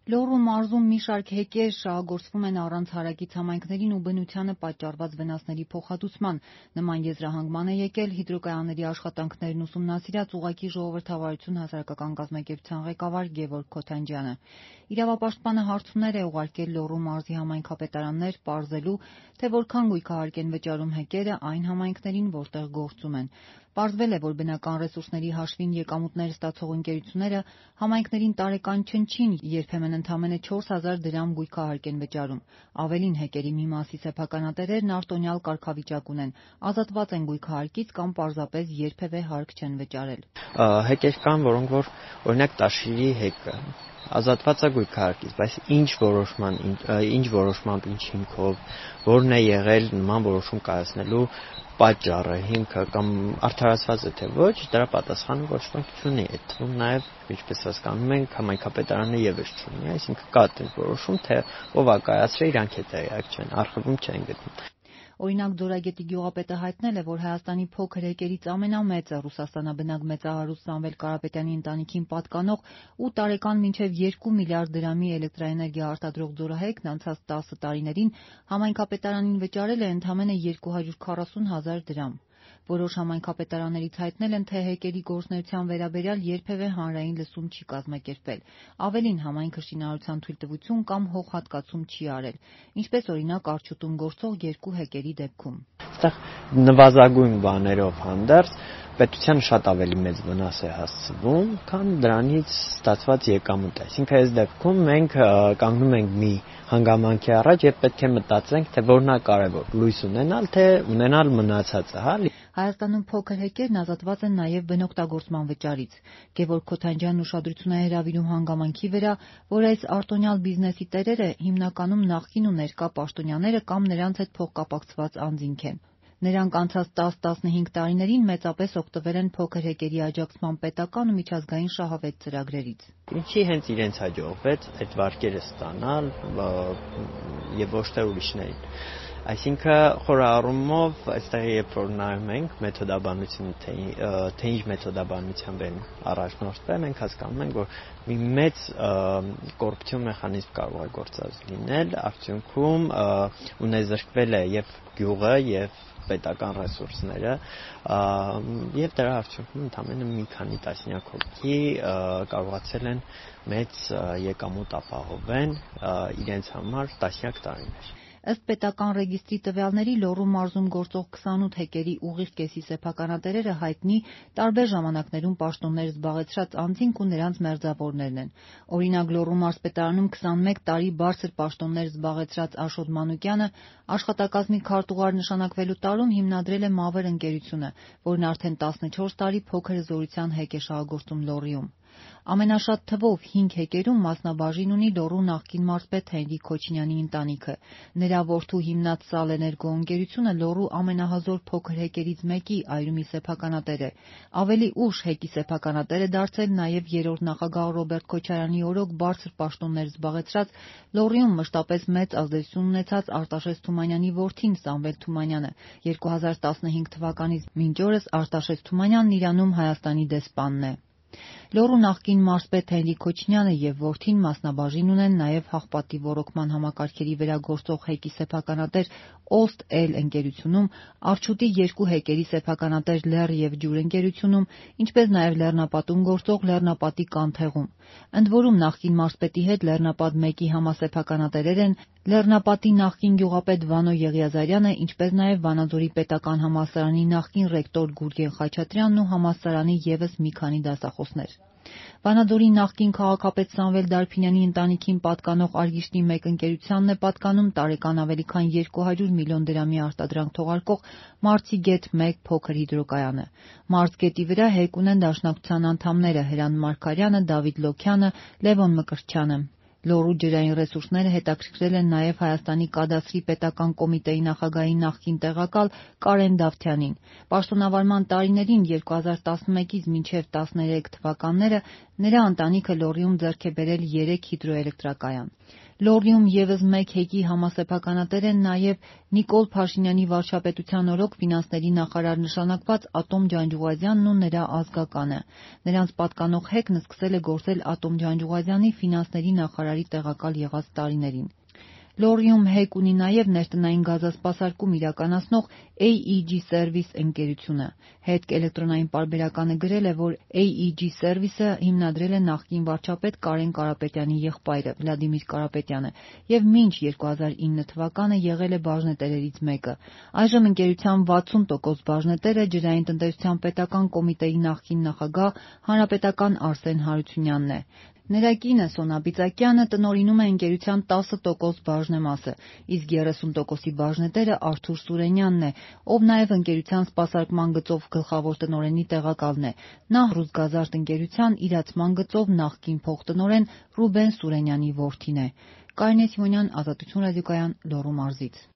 Լոռու մարզում մի շարք հեկեր շահագործվում են առանց հարակից համայնքներին ու բնությանը պատճառված վնասների փոխհատուցման։ Նման եզրահանգման է եկել հիդրոկայանների աշխատանքներն ուսումնասիրած ուղղակի ժողովրդավարություն հասարակական կազմակերպության ղեկավար Գևորգ Քոթանջյանը։ Իրավապաշտպանը հարցումներ է ուղարկել Լոռու մարզի համայնքապետարաններ պարզելու, թե որքան գույքահարկ են վճարում հեկերը այն համայնքներին, որտեղ գործում են։ Պարզվել է, որ բնական ռեսուրսների հաշվին եկամուտներ ստացող ընկերությունները համայնքներին տարեկան չնչին երբեմն ընդամենը 4000 դրամ գույքահարկ են վճարում։ Ավելին, հեկերի մի մասի սեփականատերերն արտոնյալ կարգավիճակ ունեն, ազատված են գույքահարկից կամ պարզապես երբևէ հարկ չեն վճարել։ Հեկեր կան, որոնք որ օրինակ Տաշիրի հեկը ազատված է գույքահարկից, բայց ինչ որոշմամբ, ինչ հիմքով, որն է եղել նման որոշում կայացնելու պատճառը, հիմքը կամ արդարացված է թե ոչ, դրա պատասխանը ոչ ոք չունի։ Այդ թվում նաև, ինչպես հասկանում ենք, համայնքապետարանը ևս չունի, այսինքն կա այդպես որոշում, թե ով է կայացրել, իրանք է տեղյակ չեն, արխիվում չեն գտնում։ Օրինակ Ձորագետի գյուղապետը հայտնել է, որ Հայաստանի փոքր հեկերից ամենամեծը ռուսաստանաբնակ մեծահարուստ Սամվել Կարապետյանի ընտանիքին պատկանող ու տարեկան մինչև 2 միլիարդ դրամի էլեկտրաէներգիա արտադրող ձորահեկն անցած 10 տարիներին համայնքապետարանին վճարել է ընդամենը 240,000 դրամ։ Որոշ համայնքապետարաններից հայտնել են, թե հեկերի գործունեության վերաբերյալ երբևէ հանրային լսում չի կազմակերպվել։ Ավելին, համայնքը շինարարության թույլտվություն կամ հողհատկացում չի արել, ինչպես օրինակ Արջուտում գործող 2 հեկերի դեպքում։ Այստեղ նվազագույն բաներով հանդերձ պետությանը շատ ավելի մեծ վնաս է հասցվում, քան դրանից ստացված եկամուտ է։ Այսինքն այս դեպքում մենք կանգնում ենք մի հանգամանքի առաջ եւ պետք է մտածենք, թե որն է կարևոր՝ լույս ունենալ, թե ունենալ մնացածը, հա։ Հայաստանում փոքր հեկերն ազատված են նաև բնօգտագործման վճարից։ Գևորգ Քոթանջյանն ուշադրություն է հրավիրում հանգամանքի վրա, որ այս արտոնյալ բիզնեսի տերերը հիմնականում նախկին ու ներկա պաշտոնյաները կամ նրանց հետ փոխկապակցված անձինք են։ Նրանք անցած 10-15 տարիներին մեծապես օգտվել են փոքր հեկերի աջակցման պետական ու միջազգային շահավետ ծրագրերից։ Ինչի հենց իրենց հաջողվեց այդ վարկերը ստանալ եւ ոչ թե ուրիշներին։ Այսինքն խորհրդարումով այստեղ երբ որ նայում ենք մեթոդաբանությունը, թե ինչ մեթոդաբանությամբ են առաջնորդվել, մենք հասկանում ենք, որ մի մեծ կոռուպցիոն մեխանիզմ կարող է գործած լինել, արդյունքում ունեզրկվել է եւ գյուղը եւ պետական ռեսուրսները եւ դրա արդյունքում ընդամենը մի քանի տասնյակ հոգի կարողացել են մեծ եկամուտ ապահովել իրենց համար տասնյակ տարիներ։ Ըստ պետական ռեգիստրի տվյալների Լոռու մարզում գործող 28 հեկերի ուղիղ կեսի սեփականատերերը հայտնի տարբեր ժամանակներում պաշտոններ զբաղեցրած անձինք ու նրանց մերձավորներն են։ Օրինակ Լոռու մարզպետարանում 21 տարի բարձր պաշտոններ զբաղեցրած Աշոտ Մանուկյանը աշխատակազմի քարտուղար նշանակվելու տարում հիմնադրել է Մավր ընկերությունը, որն արդեն 14 տարի փոքր հզորության հեկ է շահագործում Լոռիում։ Ամենաշատ թվով 5 հեկերում մասնաբաժին ունի Լոռու նախկին մարզպետ Հենրիկ Քոչինյանի ընտանիքը։ Նրա որդու հիմնած Սալ էներգո ընկերությունը Լոռու ամենահզոր փոքր հեկերից մեկի Այրումի սեփականատեր է։ Ավելի ուշ հեկի սեփականատեր է դարձել նաև երրորդ նախագահ Ռոբերտ Քոչարյանի օրոք բարձր պաշտոններ զբաղեցրած Լոռիում մշտապես մեծ ազդեցություն ունեցած Արտաշես Թումանյանի որդին Սամվել Թումանյանը։ 2015 թվականից մինչ օրս Արտաշես Թումանյանն Իրանում Հայաստանի դեսպանն է։ Լոռու նախկին մարզպետ Հենրիկ Քոչինյանը եւ որդին մասնաբաժին ունեն նաև հաղպատի ոռոգման համակարգերի վրա գործող հեկի սեփականատեր Օստ-Էլ ընկերությունում, Արջուտի 2 հեկերի սեփականատեր Լեռ եւ Ջուր ընկերությունում, ինչպես նաև Լեռնապատում գործող Լեռնապատի կանթեղում։ Ընդ որում նախկին մարզպետի հետ Լեռնապատ 1-ի համասեփականատերեր են Լեռնապատի նախկին գյուղապետ Վանո Եղիազարյանը, ինչպես նաև Վանաձորի պետական համալսարանի նախկին ռեկտոր Գուրգեն Խաչատրյանն ու համալսարանի ևս մի քանի դասախոսներ։ Վանաձորի նախկին քաղաքապետ Սամվել Դարփինյանի ընտանիքին պատկանող Արգիշտի 1 ընկերությանն է պատկանում տարեկան ավելի քան 200 միլիոն դրամի արտադրանք թողարկող Մարցիգետ 1 փոքր հիդրոկայանը։ Մարզգետի վրա հեկ ունեն դաշնակցության անդամները Հրանտ Մարգարյանը, Դավիթ Լոքյանը, Լևոն Մկրտչյանը։ Լոռու ջրային ռեսուրսները հետաքրքրել են նաև Հայաստանի կադաստրի պետական կոմիտեի նախագահի նախկին տեղակալ Կարեն Դավթյանին։ Պաշտոնավարման տարիներին 2011-ից մինչև 2013 թվականները նրա ընտանիքը Լոռիում ձեռք է բերել 3 հիդրոէլեկտրակայան։ Լոռիում ևս մեկ հեքի համասեփականատեր են նաև Նիկոլ Փաշինյանի վարչապետության օրոք ֆինանսների նախարար նշանակված Ատոմ Ջանջուղազյանն ու նրա ազգականը։ Նրանց պատկանող հեքն սկսել է գործել Ատոմ Ջանջուղազյանի ֆինանսների նախարարի տեղակալ եղած տարիներին։ Լոռիում հեք ունի նաև ներտնային գազասպասարկում իրականացնող AEG Service ընկերությունը։ Հետք էլեկտրոնային պարբերականը գրել է, որ AEG Service-ը հիմնադրել է նախկին վարչապետ Կարեն Կարապետյանի եղբայրը Վլադիմիր Կարապետյանը և մինչ 2009 թվականը եղել է բաժնետերերից մեկը։ Այժմ ընկերության 60% բաժնետերը ջրային տնտեսության պետական կոմիտեի նախկին նախագահ հանրապետական Արսեն Հարությունյանն է։ Նրա կինը Սոնա Բիծակյանը տնօրինում է ընկերության 10% բաժնեմասը, իսկ 30%-ի բաժնետերը Արթուր Սուրենյանն է, ով նաև ընկերության սպասարկման գծով գլխավոր տնօրենի տեղակալն է։ Նա «Ռուսգազարդ» ընկերության իրացման գծով նախկին փոխտնօրեն Ռուբեն Սուրենյանի որդին է։ Կարինե Սիմոնյան, Ազատություն ռադիոկայան, Լոռու մարզից։